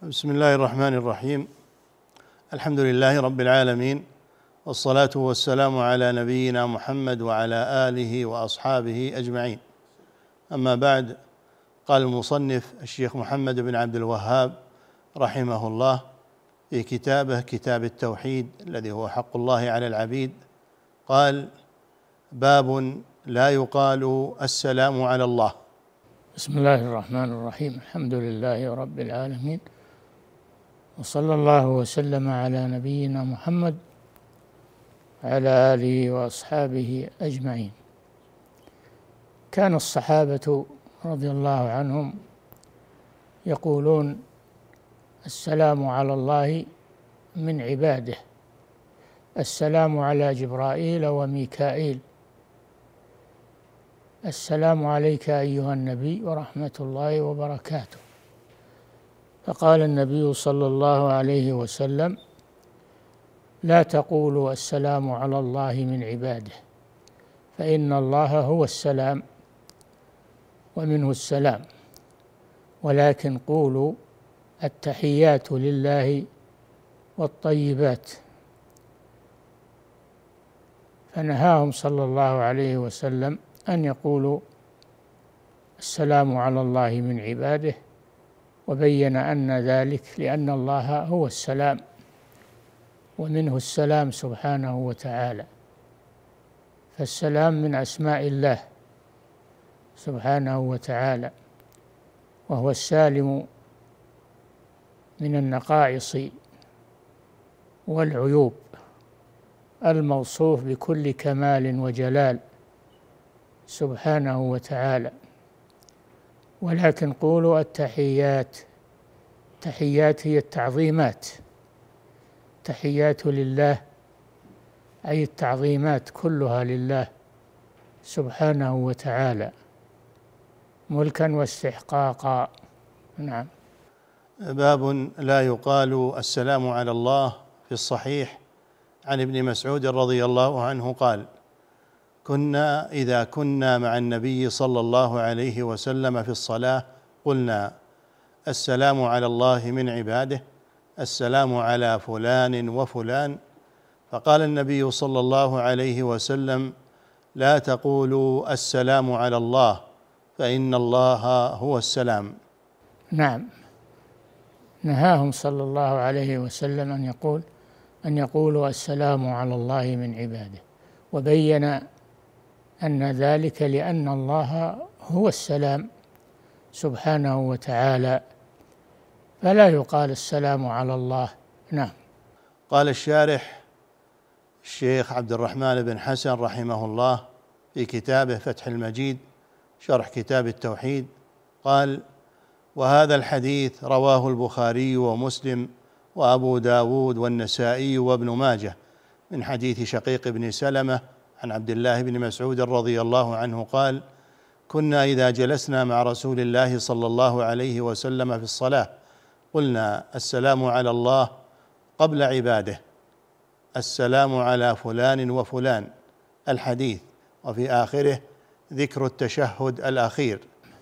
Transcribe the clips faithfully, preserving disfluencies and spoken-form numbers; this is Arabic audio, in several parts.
بسم الله الرحمن الرحيم. الحمد لله رب العالمين، والصلاة والسلام على نبينا محمد وعلى آله وأصحابه أجمعين. أما بعد، قال المصنف الشيخ محمد بن عبد الوهاب رحمه الله في كتابه كتاب التوحيد الذي هو حق الله على العبيد، قال: باب لا يقال السلام على الله. بسم الله الرحمن الرحيم. الحمد لله رب العالمين، وصلى الله وسلم على نبينا محمد وعلى آله وأصحابه أجمعين. كان الصحابة رضي الله عنهم يقولون: السلام على الله من عباده، السلام على جبرائيل وميكائيل، السلام عليك أيها النبي ورحمة الله وبركاته. فقال النبي صلى الله عليه وسلم: لا تقولوا السلام على الله من عباده، فإن الله هو السلام ومنه السلام، ولكن قولوا التحيات لله والطيبات. فنهاهم صلى الله عليه وسلم أن يقولوا السلام على الله من عباده، وبين أن ذلك لأن الله هو السلام ومنه السلام سبحانه وتعالى، فالسلام من أسماء الله سبحانه وتعالى، وهو السالم من النقائص والعيوب، الموصوف بكل كمال وجلال سبحانه وتعالى. ولكن قولوا التحيات، تحيات هي التعظيمات، تحيات لله أي التعظيمات كلها لله سبحانه وتعالى ملكا واستحقاقا. نعم. باب لا يقال السلام على الله. في الصحيح عن ابن مسعود رضي الله عنه قال: كنا إذا كنا مع النبي صلى الله عليه وسلم في الصلاة قلنا: السلام على الله من عباده، السلام على فلان وفلان. فقال النبي صلى الله عليه وسلم: لا تقولوا السلام على الله، فإن الله هو السلام. نعم، نهاهم صلى الله عليه وسلم أن يقول أن يقولوا السلام على الله من عباده، وبين أن ذلك لأن الله هو السلام سبحانه وتعالى، فلا يقال السلام على الله. نعم. قال الشارح الشيخ عبد الرحمن بن حسن رحمه الله في كتابه فتح المجيد شرح كتاب التوحيد، قال: وهذا الحديث رواه البخاري ومسلم وأبو داود والنسائي وابن ماجه من حديث شقيق بن سلمة عن عبد الله بن مسعود رضي الله عنه قال: كنا إذا جلسنا مع رسول الله صلى الله عليه وسلم في الصلاة قلنا: السلام على الله قبل عباده، السلام على فلان وفلان، الحديث، وفي آخره ذكر التشهد الأخير.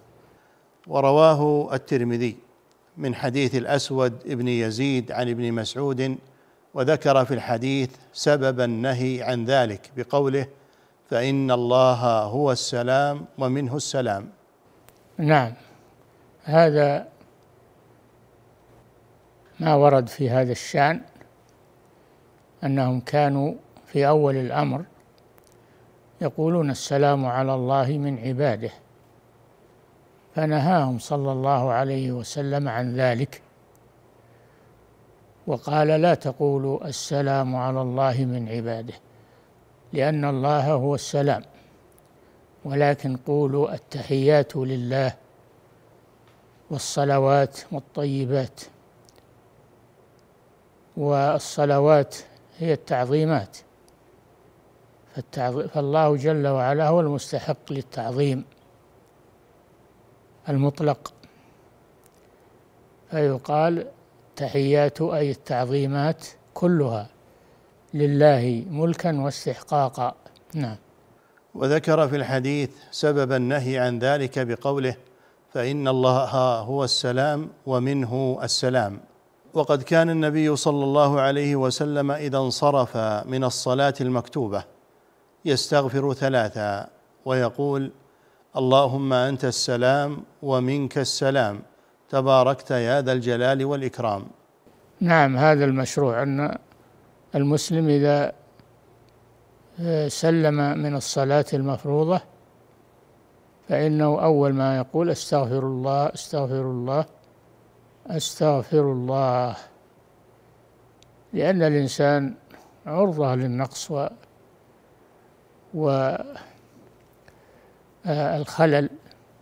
ورواه الترمذي من حديث الأسود ابن يزيد عن ابن مسعود، وذكر في الحديث سبب النهي عن ذلك بقوله: فإن الله هو السلام ومنه السلام. نعم، هذا ما ورد في هذا الشأن، أنهم كانوا في أول الأمر يقولون السلام على الله من عباده، فنهاهم صلى الله عليه وسلم عن ذلك، وقال: لا تقولوا السلام على الله من عباده، لأن الله هو السلام، ولكن قولوا التحيات لله والصلوات والطيبات. والصلوات هي التعظيمات، فالله جل وعلا هو المستحق للتعظيم المطلق، فيقال تحيات أي التعظيمات كلها لله ملكا واستحقاقا. نعم. وذكر في الحديث سبب النهي عن ذلك بقوله: فإن الله هو السلام ومنه السلام. وقد كان النبي صلى الله عليه وسلم إذا انصرف من الصلاة المكتوبة يستغفر ثلاثا ويقول: اللهم أنت السلام ومنك السلام تباركت يا ذا الجلال والإكرام. نعم، هذا المشروع، أن المسلم إذا سلم من الصلاة المفروضة فإنه أول ما يقول: أستغفر الله أستغفر الله أستغفر الله، لأن الإنسان عرضة للنقص و والخلل،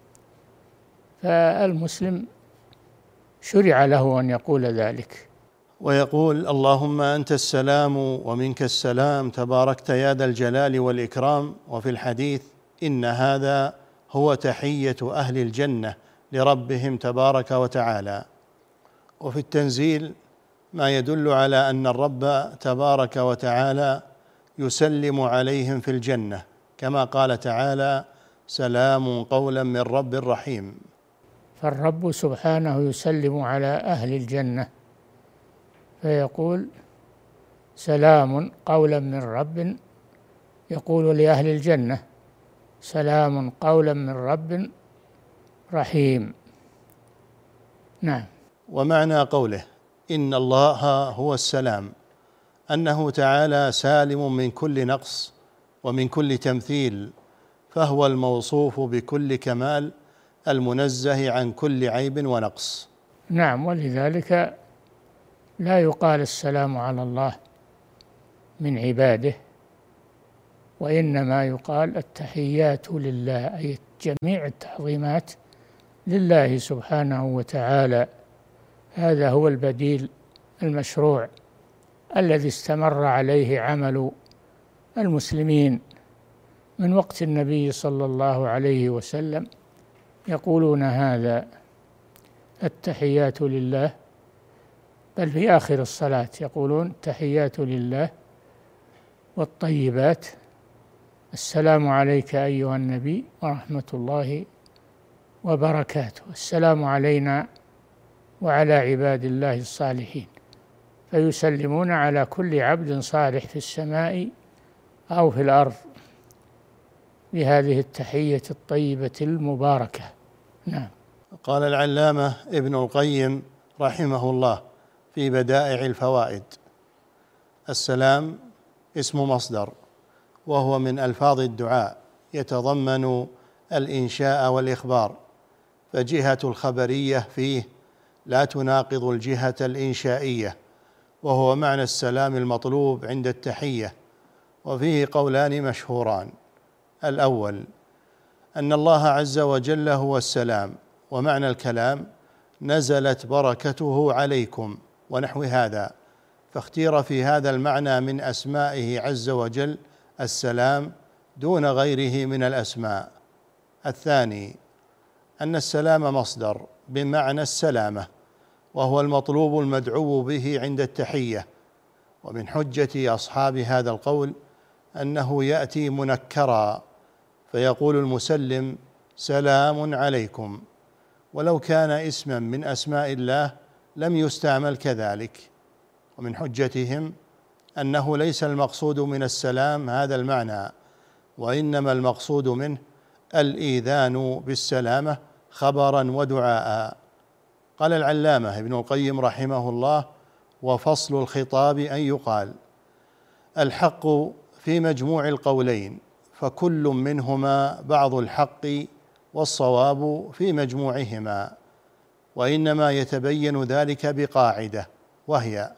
فالمسلم شرع له أن يقول ذلك. ويقول: اللهم أنت السلام ومنك السلام تباركت يا ذا الجلال والإكرام. وفي الحديث: إن هذا هو تحية أهل الجنة لربهم تبارك وتعالى. وفي التنزيل ما يدل على أن الرب تبارك وتعالى يسلم عليهم في الجنة، كما قال تعالى: سلام قولا من رب رحيم. فالرب سبحانه يسلم على أهل الجنة فيقول: سلام قولا من رب، يقول لأهل الجنة: سلام قولا من رب رحيم. نعم. ومعنى قوله إن الله هو السلام أنه تعالى سالم من كل نقص ومن كل تمثيل، فهو الموصوف بكل كمال المنزه عن كل عيب ونقص. نعم، ولذلك لا يقال السلام على الله من عباده، وإنما يقال التحيات لله، أي جميع التعظيمات لله سبحانه وتعالى. هذا هو البديل المشروع الذي استمر عليه عمل المسلمين من وقت النبي صلى الله عليه وسلم، يقولون هذا: التحيات لله، بل في آخر الصلاة يقولون: التحيات لله والطيبات، السلام عليك أيها النبي ورحمة الله وبركاته، السلام علينا وعلى عباد الله الصالحين. فيسلمون على كل عبد صالح في السماء أو في الأرض بهذه التحية الطيبة المباركة. نعم. قال العلامة ابن القيم رحمه الله في بدائع الفوائد: السلام اسم مصدر، وهو من ألفاظ الدعاء، يتضمن الإنشاء والإخبار، فجهة الخبرية فيه لا تناقض الجهة الإنشائية، وهو معنى السلام المطلوب عند التحية. وفيه قولان مشهوران: الأول أن الله عز وجل هو السلام، ومعنى الكلام: نزلت بركته عليكم ونحو هذا، فاختير في هذا المعنى من أسمائه عز وجل السلام دون غيره من الأسماء. الثاني أن السلام مصدر بمعنى السلامة، وهو المطلوب المدعو به عند التحية. ومن حجة أصحاب هذا القول أنه يأتي منكرا، فيقول المسلم: سلام عليكم، ولو كان اسما من أسماء الله لم يستعمل كذلك. ومن حجتهم أنه ليس المقصود من السلام هذا المعنى، وإنما المقصود منه الإيذان بالسلامة خبرا ودعاء. قال العلامة ابن القيم رحمه الله: وفصل الخطاب أن يقال: الحق في مجموع القولين، فكل منهما بعض الحق، والصواب في مجموعهما. وإنما يتبين ذلك بقاعدة، وهي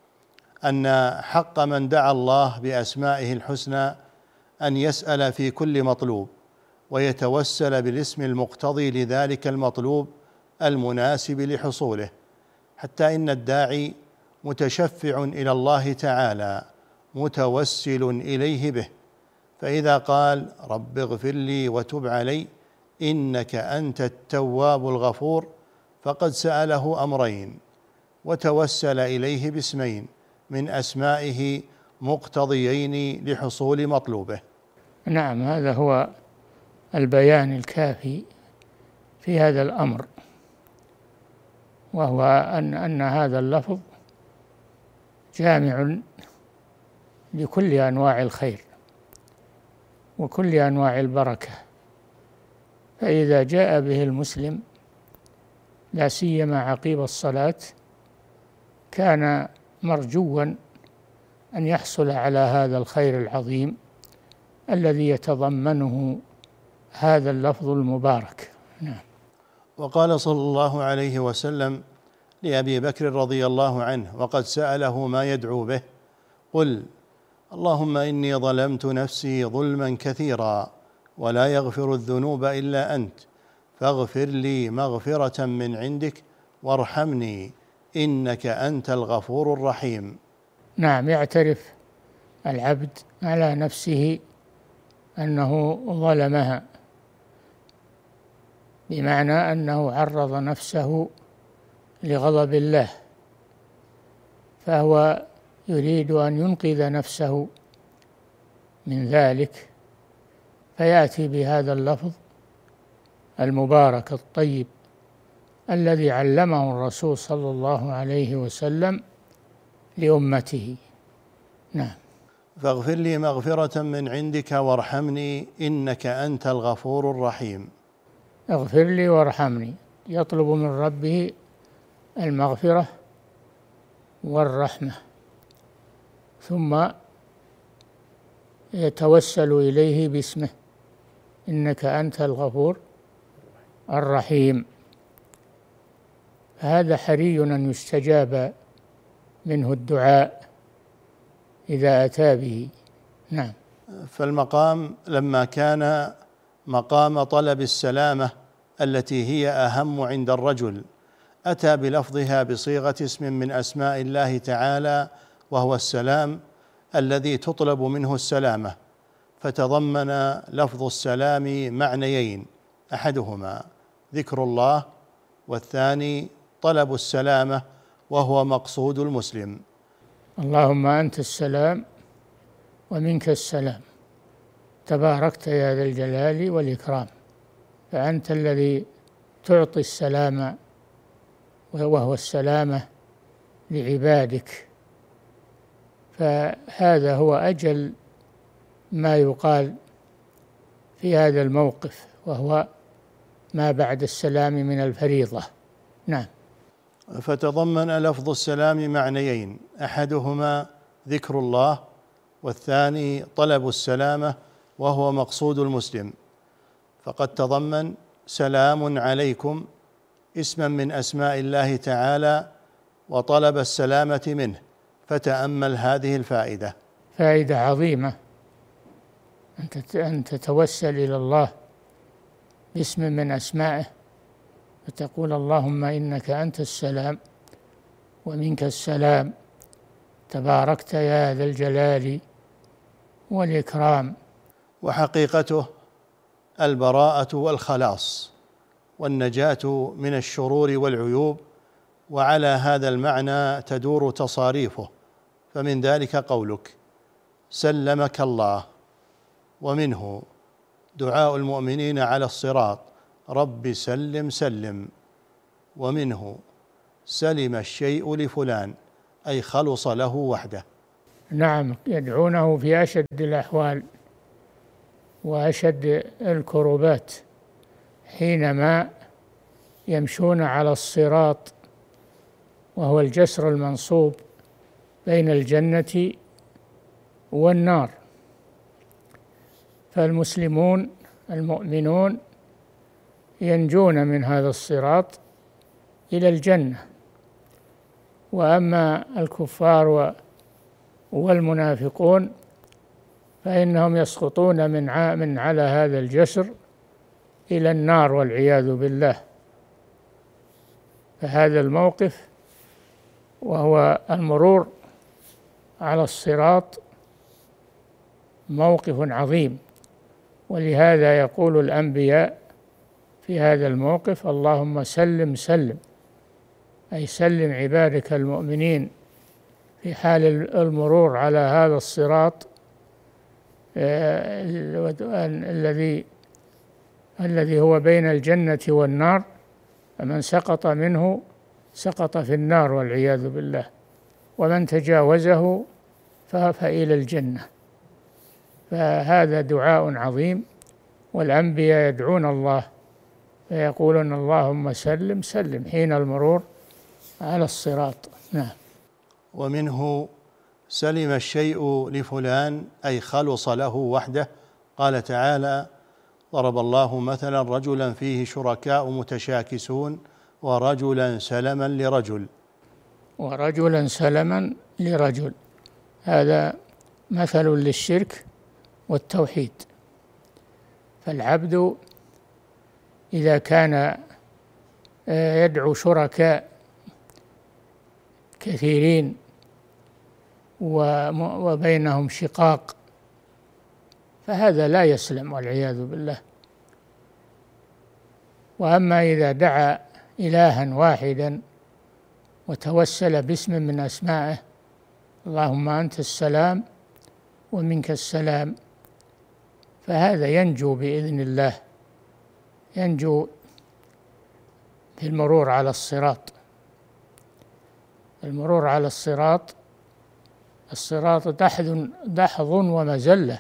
أن حق من دعا الله بأسمائه الحسنى أن يسأل في كل مطلوب ويتوسل بالاسم المقتضي لذلك المطلوب المناسب لحصوله، حتى إن الداعي متشفع إلى الله تعالى متوسل إليه به، فإذا قال: رب اغفر لي وتب علي إنك أنت التواب الغفور، فقد سأله أمرين وتوسل إليه باسمين من أسمائه مقتضيين لحصول مطلوبه. نعم، هذا هو البيان الكافي في هذا الأمر. وهو أن أن هذا اللفظ جامع لكل أنواع الخير وكل أنواع البركة، فإذا جاء به المسلم لا سيما عقيب الصلاة كان مرجوا أن يحصل على هذا الخير العظيم الذي يتضمنه هذا اللفظ المبارك. نعم. وقال صلى الله عليه وسلم لأبي بكر رضي الله عنه وقد سأله ما يدعو به: قل اللهم إني ظلمت نفسي ظلما كثيرا ولا يغفر الذنوب إلا أنت فاغفر لي مغفرة من عندك وارحمني إنك أنت الغفور الرحيم. نعم، يعترف العبد على نفسه أنه ظلمها، بمعنى أنه عرض نفسه لغضب الله، فهو يريد أن ينقذ نفسه من ذلك، فيأتي بهذا اللفظ المبارك الطيب الذي علمه الرسول صلى الله عليه وسلم لأمته. نعم. فاغفر لي مغفرة من عندك وارحمني إنك أنت الغفور الرحيم. اغفر لي وارحمني، يطلب من ربه المغفرة والرحمة، ثم يتوسل إليه باسمه إنك أنت الغفور الرحيم. هذا حري أن يستجاب منه الدعاء إذا أتى به. نعم. فالمقام لما كان مقام طلب السلامة التي هي أهم عند الرجل أتى بلفظها بصيغة اسم من أسماء الله تعالى وهو السلام الذي تطلب منه السلامة، فتضمن لفظ السلام معنيين: أحدهما ذكر الله، والثاني طلب السلامة وهو مقصود المسلم. اللهم أنت السلام ومنك السلام تباركت يا ذا الجلال والإكرام، فأنت الذي تعطي السلام وهو السلامة لعبادك، فهذا هو أجل ما يقال في هذا الموقف، وهو ما بعد السلام من الفريضة. نعم. فتضمن لفظ السلام معنيين: أحدهما ذكر الله، والثاني طلب السلامة وهو مقصود المسلم. فقد تضمن سلام عليكم اسما من أسماء الله تعالى وطلب السلامة منه، فتأمل هذه الفائدة. فائدة عظيمة أن تتوسل إلى الله باسم من أسمائه، فتقول اللهم إنك أنت السلام ومنك السلام تباركت يا ذا الجلال والإكرام. وحقيقته البراءة والخلاص والنجاة من الشرور والعيوب، وعلى هذا المعنى تدور تصاريفه، فمن ذلك قولك سلمك الله، ومنه دعاء المؤمنين على الصراط رب سلم سلم، ومنه سلم الشيء لفلان أي خلص له وحده. نعم، يدعونه في أشد الأحوال وأشد الكربات حينما يمشون على الصراط، وهو الجسر المنصوب بين الجنة والنار، فالمسلمون المؤمنون ينجون من هذا الصراط إلى الجنة، وأما الكفار والمنافقون فإنهم يسقطون من من على هذا الجسر إلى النار والعياذ بالله. فهذا الموقف وهو المرور على الصراط موقف عظيم، ولهذا يقول الأنبياء في هذا الموقف اللهم سلم سلم، أي سلم عبادك المؤمنين في حال المرور على هذا الصراط الذي الذي هو بين الجنة والنار، فمن سقط منه سقط في النار والعياذ بالله، ومن تجاوزه فإلى الجنة. فهذا دعاء عظيم، والأنبياء يدعون الله فيقولون اللهم سلم سلم حين المرور على الصراط. نعم. ومنه سلم الشيء لفلان أي خلص له وحده. قال تعالى: ضرب الله مثلا رجلا فيه شركاء متشاكسون ورجلا سلما لرجل. ورجلا سلما لرجل، هذا مثل للشرك والتوحيد. فالعبد إذا كان يدعو شركاء كثيرين وبينهم شقاق فهذا لا يسلم والعياذ بالله. وأما إذا دعا إلها واحدا وتوسل باسم من أسمائه: اللهم أنت السلام ومنك السلام، فهذا ينجو بإذن الله، ينجو في المرور على الصراط. المرور على الصراط، الصراط دحض دحض ومزلة،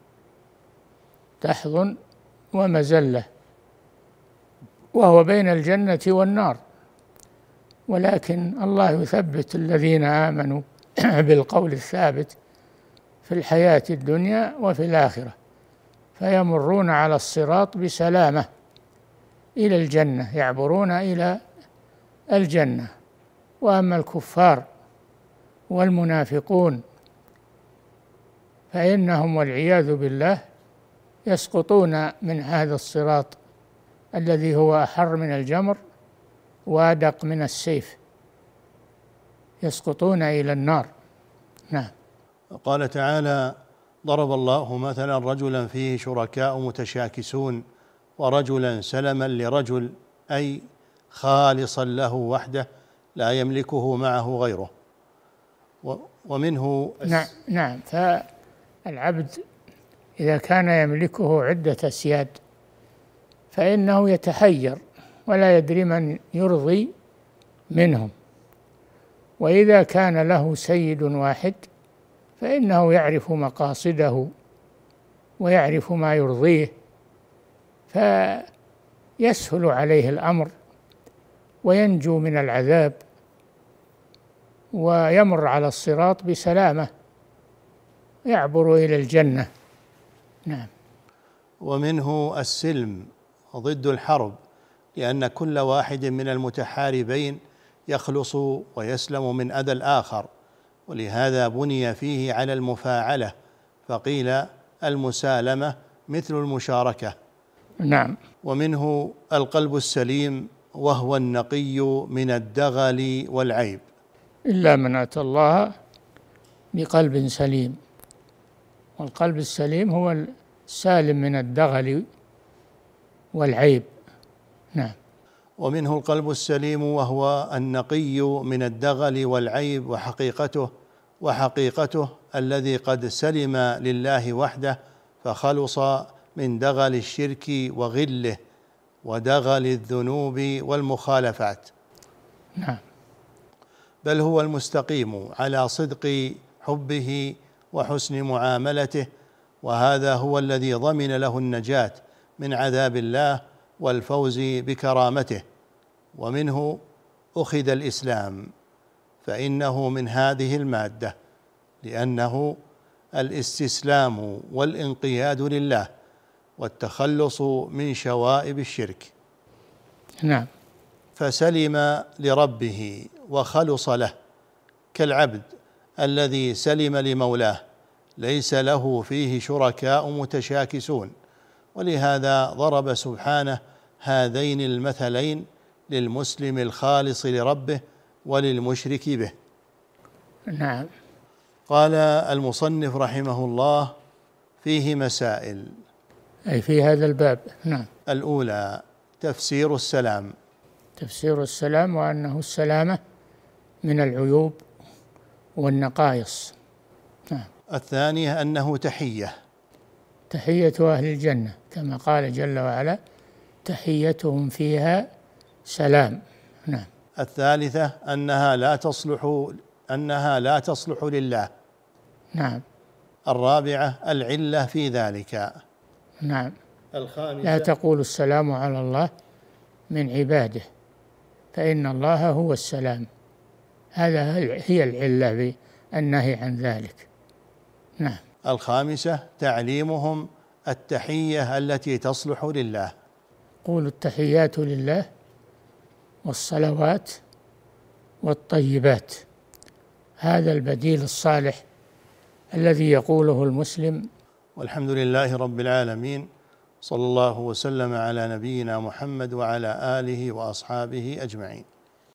دحض ومزلة، وهو بين الجنة والنار، ولكن الله يثبت الذين آمنوا بالقول الثابت في الحياة الدنيا وفي الآخرة، فيمرون على الصراط بسلامة إلى الجنة، يعبرون إلى الجنة. وأما الكفار والمنافقون فإنهم والعياذ بالله يسقطون من هذا الصراط الذي هو أحر من الجمر وأدق من السيف، يسقطون إلى النار. نعم. قال تعالى: ضرب الله مثلا رجلا فيه شركاء متشاكسون ورجلا سلما لرجل أي خالصا له وحده لا يملكه معه غيره. ومنه نعم نعم فالعبد إذا كان يملكه عدة أسياد فإنه يتحير ولا يدري من يرضي منهم، وإذا كان له سيد واحد فإنه يعرف مقاصده ويعرف ما يرضيه، فيسهل عليه الأمر وينجو من العذاب ويمر على الصراط بسلامة، يعبر إلى الجنة. نعم. ومنه السلم ضد الحرب، لأن كل واحد من المتحاربين يخلص ويسلم من أذى الآخر، ولهذا بني فيه على المفاعلة، فقيل المسالمة مثل المشاركة. نعم. ومنه القلب السليم، وهو النقي من الدغل والعيب. إلا من أتى الله بقلب سليم، والقلب السليم هو السالم من الدغل والعيب. نعم. ومنه القلب السليم وهو النقي من الدغل والعيب، وحقيقته وحقيقته الذي قد سلم لله وحده فخلص من دغل الشرك وغله ودغل الذنوب والمخالفات. نعم. بل هو المستقيم على صدق حبه وحسن معاملته، وهذا هو الذي ضمن له النجاة من عذاب الله والفوز بكرامته. ومنه أخذ الإسلام، فإنه من هذه المادة، لأنه الاستسلام والانقياد لله والتخلص من شوائب الشرك. نعم. فسلم لربه وخلص له، كالعبد الذي سلم لمولاه ليس له فيه شركاء متشاكسون. ولهذا ضرب سبحانه هذين المثلين للمسلم الخالص لربه وللمشرك به. نعم. قال المصنف رحمه الله: فيه مسائل، أي في هذا الباب. نعم. الأولى تفسير السلام، تفسير السلام وأنه السلامة من العيوب والنقائص. نعم. الثانية أنه تحية، تحية أهل الجنة كما قال جل وعلا: تحيتهم فيها سلام. نعم. الثالثة أنها لا تصلح أنها لا تصلح لله. نعم. الرابعة العلة في ذلك. نعم. الخامسة لا تقول السلام على الله من عباده، فإن الله هو السلام. هذا هي العلة بالنهي عن ذلك. نعم. الخامسة تعليمهم التحية التي تصلح لله. قول التحيات لله والصلوات والطيبات، هذا البديل الصالح الذي يقوله المسلم. والحمد لله رب العالمين، صلى الله وسلم على نبينا محمد وعلى آله وأصحابه أجمعين.